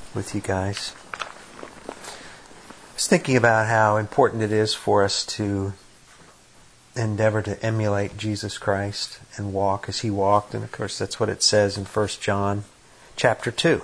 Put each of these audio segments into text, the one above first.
with you guys. I was thinking about how important it is for us to endeavor to emulate Jesus Christ and walk as He walked. And of course that's what it says in 1 John chapter 2.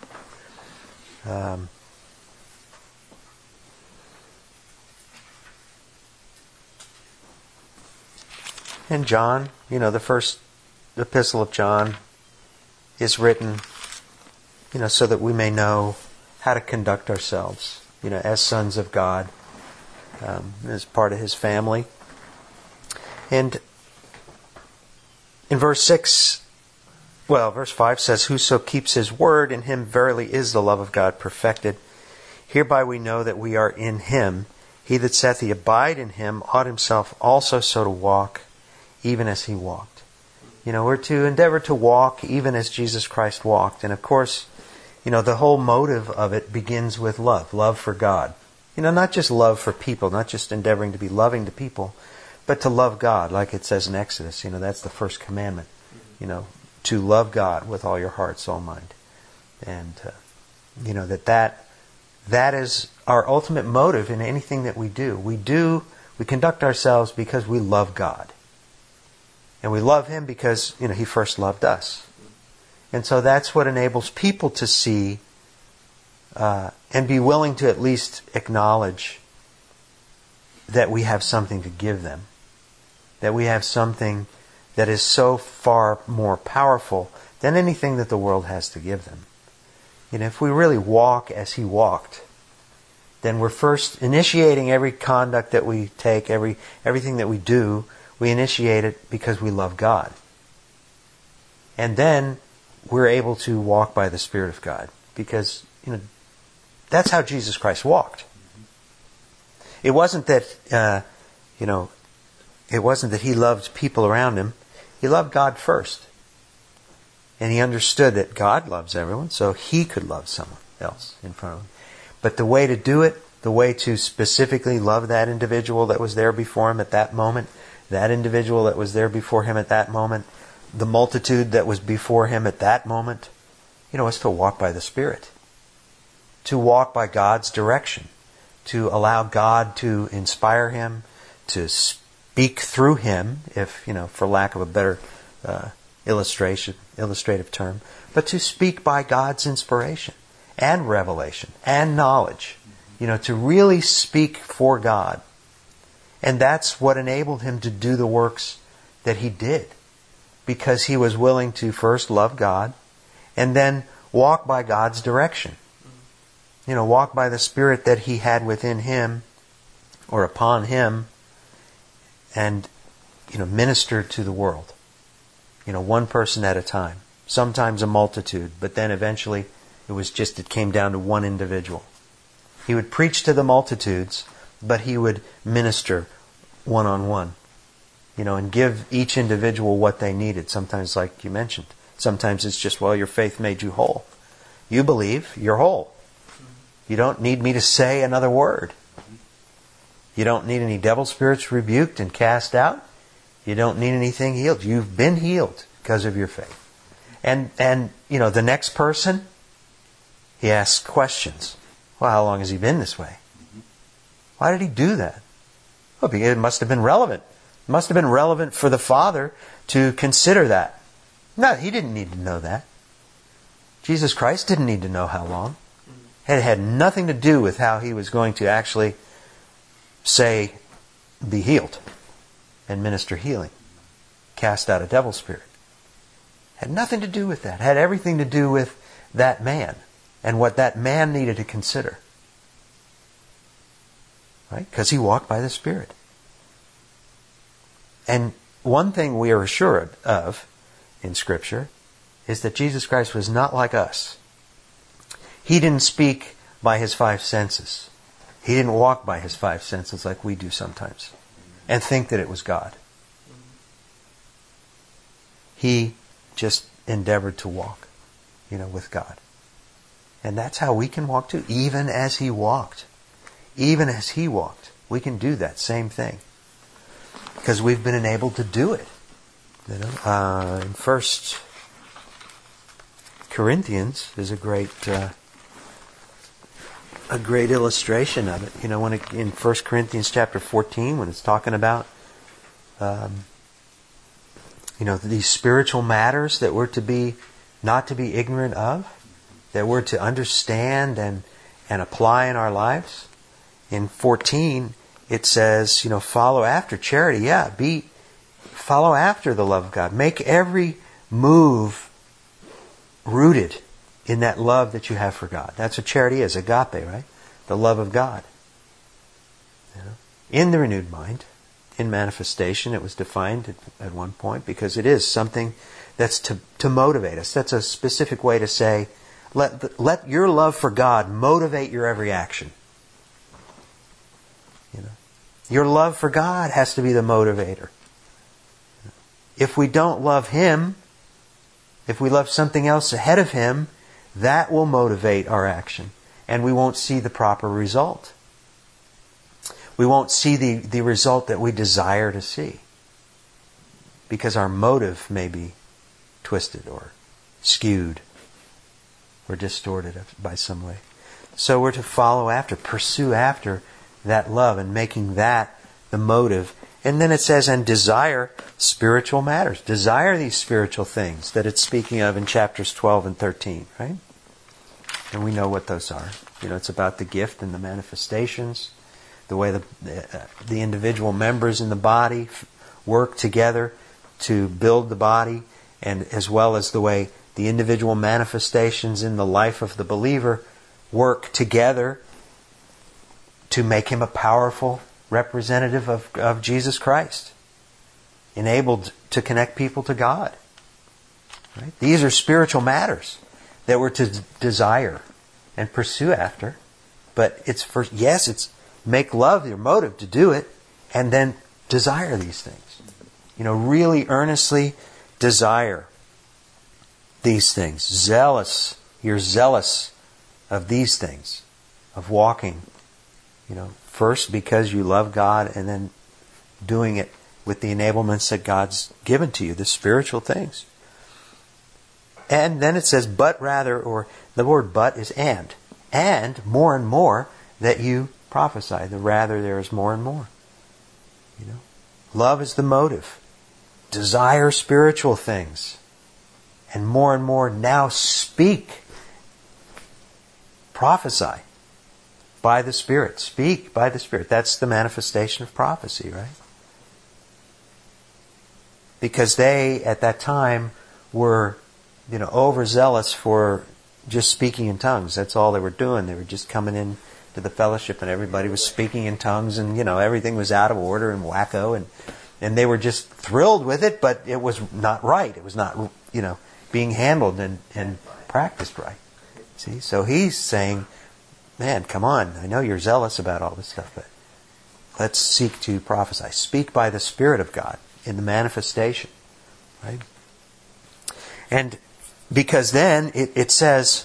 And John, the first epistle of John is written, so that we may know how to conduct ourselves, as sons of God, as part of His family. And in verse 5 says, "Whoso keeps His word, in him verily is the love of God perfected. Hereby we know that we are in Him. He that saith he abide in Him ought himself also so to walk, even as He walked." We're to endeavor to walk even as Jesus Christ walked. And of course, the whole motive of it begins with love for God. Not just love for people, not just endeavoring to be loving to people, but to love God, like it says in Exodus. That's the first commandment. To love God with all your heart, soul, mind. And, that is our ultimate motive in anything that we do. We conduct ourselves because we love God. And we love Him because, He first loved us. And so that's what enables people to see and be willing to at least acknowledge that we have something to give them. That we have something that is so far more powerful than anything that the world has to give them. If we really walk as He walked, then we're first initiating every conduct that we take, everything that we do. We initiate it because we love God. And then we're able to walk by the Spirit of God. Because, that's how Jesus Christ walked. It wasn't that, it wasn't that He loved people around Him. He loved God first. And He understood that God loves everyone, so He could love someone else in front of Him. But the way to do it, the way to specifically love that individual that was there before Him at that moment, that individual that was there before Him at that moment, the multitude that was before Him at that moment, was to walk by the Spirit. To walk by God's direction. To allow God to inspire Him, to speak through Him, if, for lack of a better illustrative term, but to speak by God's inspiration and revelation and knowledge. To really speak for God. And that's what enabled Him to do the works that He did. Because He was willing to first love God and then walk by God's direction. Walk by the Spirit that He had within Him or upon Him and, minister to the world. One person at a time. Sometimes a multitude, but then eventually it came down to one individual. He would preach to the multitudes, but He would minister one-on-one, and give each individual what they needed. Sometimes, like you mentioned, sometimes it's just, your faith made you whole. You believe, you're whole. You don't need me to say another word. You don't need any devil spirits rebuked and cast out. You don't need anything healed. You've been healed because of your faith. And the next person, he asks questions. Well, how long has he been this way? Why did he do that? Well, it must have been relevant. It must have been relevant for the Father to consider that. No, He didn't need to know that. Jesus Christ didn't need to know how long. It had nothing to do with how He was going to actually say, be healed and minister healing. Cast out a devil spirit. Had nothing to do with that. Had everything to do with that man and what that man needed to consider. Right? Because He walked by the Spirit. And one thing we are assured of in Scripture is that Jesus Christ was not like us. He didn't speak by His five senses. He didn't walk by His five senses like we do sometimes and think that it was God. He just endeavored to walk, with God. And that's how we can walk too, even as He walked. Even as He walked, we can do that same thing. Because we've been enabled to do it. In 1 Corinthians is a great a great illustration of it. You know, when in 1 Corinthians chapter 14, when it's talking about, these spiritual matters that we're to be, not to be ignorant of, that we're to understand and apply in our lives. In 14, it says, follow after charity. Yeah, follow after the love of God. Make every move rooted in that love that you have for God. That's what charity is, agape, right? The love of God. In the renewed mind, in manifestation, it was defined at one point, because it is something that's to motivate us. That's a specific way to say, let your love for God motivate your every action. Your love for God has to be the motivator. If we don't love Him, if we love something else ahead of Him, that will motivate our action. And we won't see the proper result. We won't see the result that we desire to see. Because our motive may be twisted or skewed or distorted by some way. So we're to follow after, pursue after that love and making that the motive. And then it says, and desire spiritual matters. Desire these spiritual things that it's speaking of in chapters 12 and 13, right? And we know what those are. It's about the gift and the manifestations, the way the individual members in the body work together to build the body, and as well as the way the individual manifestations in the life of the believer work together to make him a powerful representative of Jesus Christ, enabled to connect people to God. Right? These are spiritual matters that we're to desire and pursue after. But it's first, yes, it's make love your motive to do it, and then desire these things. Really earnestly desire these things. Zealous. You're zealous of these things, of walking. First because you love God, and then doing it with the enablements that God's given to you, the spiritual things. And then it says, but rather, or the word but is and more and more that you prophesy. The rather there is more and more. Love is the motive. Desire spiritual things. And more now speak. Prophesy. By the Spirit. Speak by the Spirit. That's the manifestation of prophecy, right? Because they, at that time, were, overzealous for just speaking in tongues. That's all they were doing. They were just coming in to the fellowship and everybody was speaking in tongues, and, everything was out of order and wacko, and they were just thrilled with it, but it was not right. It was not, being handled and practiced right. See? So he's saying, man, come on. I know you're zealous about all this stuff, but let's seek to prophesy. Speak by the Spirit of God in the manifestation. Right? And because then it says,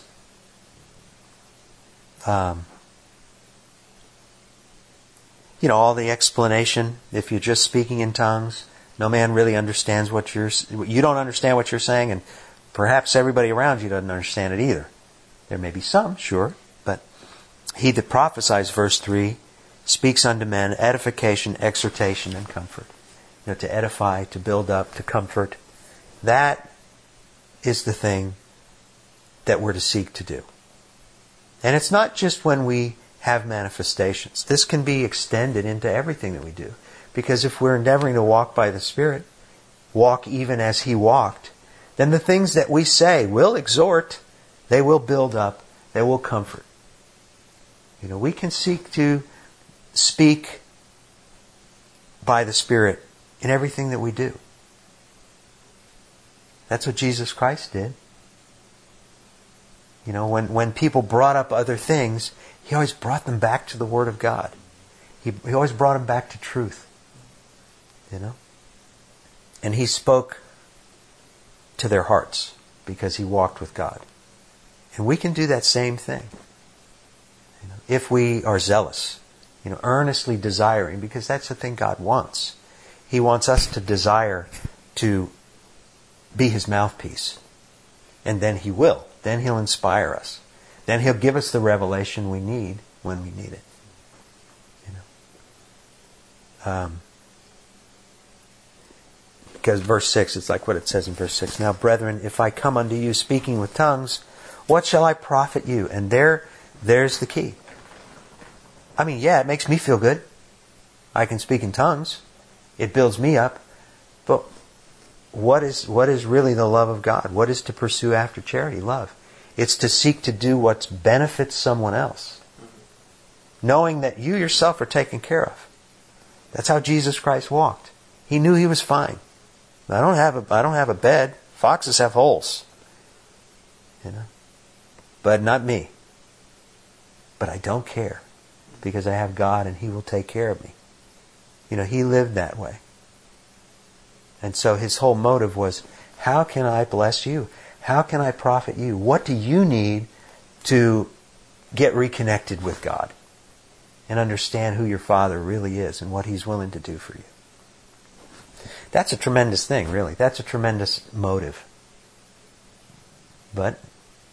all the explanation, if you're just speaking in tongues, no man really understands you don't understand what you're saying, and perhaps everybody around you doesn't understand it either. There may be some, sure, but he that prophesies, verse 3, speaks unto men edification, exhortation, and comfort. To edify, to build up, to comfort. That is the thing that we're to seek to do. And it's not just when we have manifestations. This can be extended into everything that we do. Because if we're endeavoring to walk by the Spirit, walk even as He walked, then the things that we say will exhort, they will build up, they will comfort. We can seek to speak by the Spirit in everything that we do. That's what Jesus Christ did. When people brought up other things, He always brought them back to the Word of God. He always brought them back to truth. And He spoke to their hearts because He walked with God. And we can do that same thing. If we are zealous, earnestly desiring, because that's the thing God wants. He wants us to desire to be His mouthpiece. And then He will. Then He'll inspire us. then He'll give us the revelation we need when we need it. Because verse 6, it's like what it says in verse 6. Now, brethren, if I come unto you speaking with tongues, what shall I profit you? And there's the key. I mean, yeah, it makes me feel good. I can speak in tongues. It builds me up. But what is really the love of God? What is to pursue after charity? Love. It's to seek to do what benefits someone else, knowing that you yourself are taken care of. That's how Jesus Christ walked. He knew He was fine. I don't have a bed. Foxes have holes. But not me. But I don't care, because I have God and He will take care of me. He lived that way. And so His whole motive was, how can I bless you? How can I profit you? What do you need to get reconnected with God and understand who your Father really is and what He's willing to do for you? That's a tremendous thing, really. That's a tremendous motive. But,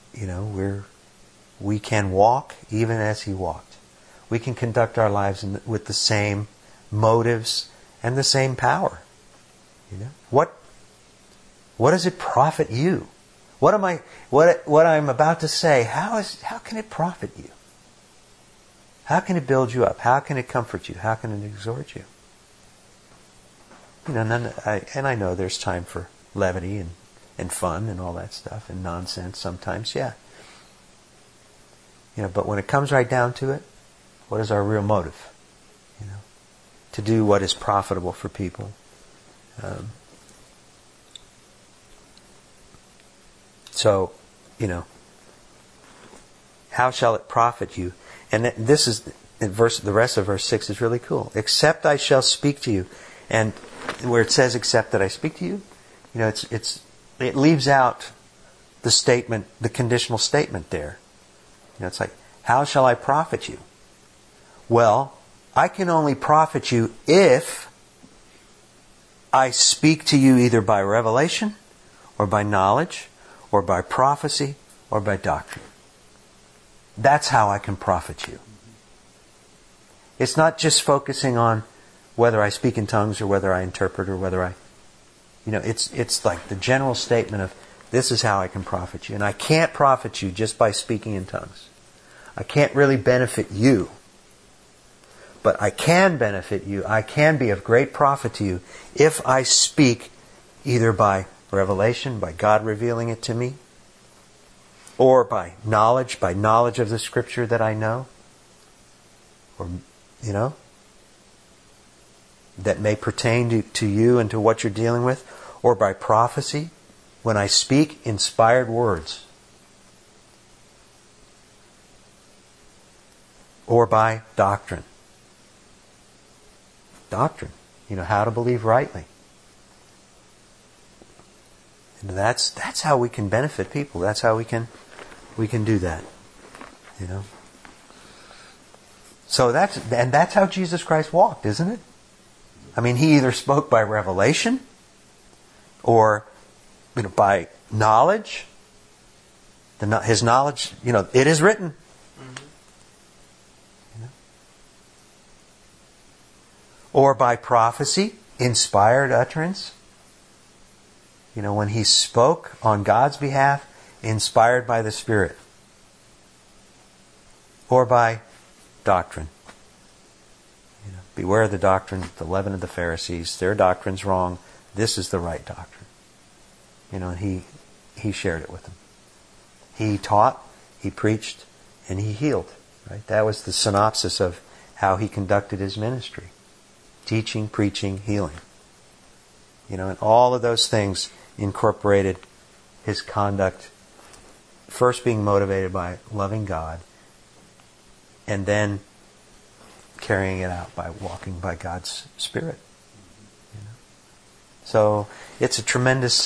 we can walk even as He walked. We can conduct our lives with the same motives and the same power. What does it profit you? What I'm about to say, how can it profit you? How can it build you up? How can it comfort you? How can it exhort you? And I know there's time for levity and fun and all that stuff and nonsense sometimes, yeah. But when it comes right down to it, what is our real motive? To do what is profitable for people. So, how shall it profit you? And this is the rest of verse 6 is really cool. Except I shall speak to you. And where it says except that I speak to you, it leaves out the statement, the conditional statement there. It's like, how shall I profit you? Well, I can only profit you if I speak to you either by revelation or by knowledge or by prophecy or by doctrine. That's how I can profit you. It's not just focusing on whether I speak in tongues or whether I interpret or whether I... it's like the general statement of, this is how I can profit you. And I can't profit you just by speaking in tongues. I can't really benefit you. But I can benefit you. I can be of great profit to you if I speak either by revelation, by God revealing it to me, or by knowledge of the Scripture that I know, or, that may pertain to you and to what you're dealing with, or by prophecy, when I speak inspired words, or by doctrine. Doctrine, how to believe rightly. And that's how we can benefit people. That's how we can do that. So that's how Jesus Christ walked, isn't it? I mean, He either spoke by revelation or by knowledge. His knowledge, it is written. Or by prophecy, inspired utterance. When He spoke on God's behalf, inspired by the Spirit. Or by doctrine. Beware of the doctrine, the leaven of the Pharisees. Their doctrine's wrong. This is the right doctrine. And He shared it with them. He taught, He preached, and He healed. Right? That was the synopsis of how He conducted His ministry. Teaching, preaching, healing. And all of those things incorporated His conduct, first being motivated by loving God, and then carrying it out by walking by God's Spirit. So it's a tremendous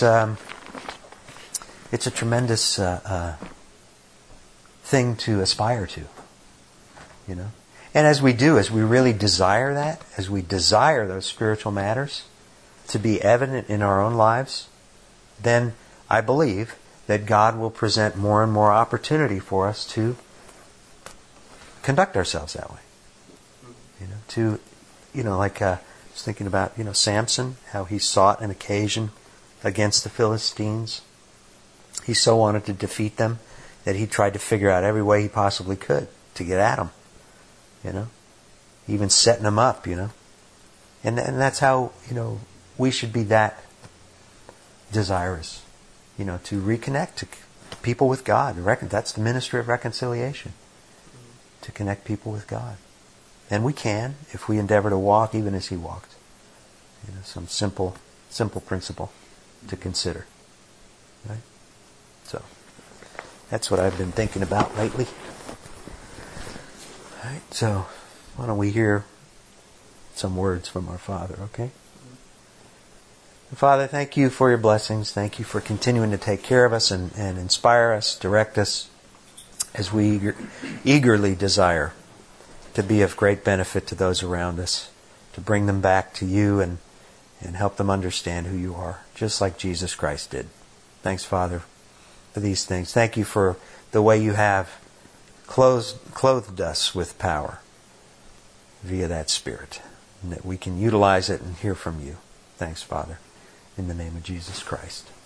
thing to aspire to. And as we really desire that, as we desire those spiritual matters to be evident in our own lives, then I believe that God will present more and more opportunity for us to conduct ourselves that way. Like I was thinking about, Samson, how he sought an occasion against the Philistines. He so wanted to defeat them that he tried to figure out every way he possibly could to get at them. Even setting them up, And that's how, we should be that desirous, to reconnect to people with God. That's the ministry of reconciliation, to connect people with God. And we can, if we endeavor to walk even as He walked. Some simple principle to consider. Right? So, that's what I've been thinking about lately. All right, so why don't we hear some words from our Father, okay? Father, thank You for Your blessings. Thank You for continuing to take care of us and inspire us, direct us, as we eagerly desire to be of great benefit to those around us, to bring them back to You and help them understand who You are, just like Jesus Christ did. Thanks, Father, for these things. Thank You for the way You have clothed us with power via that Spirit, and that we can utilize it and hear from You. Thanks, Father, in the name of Jesus Christ.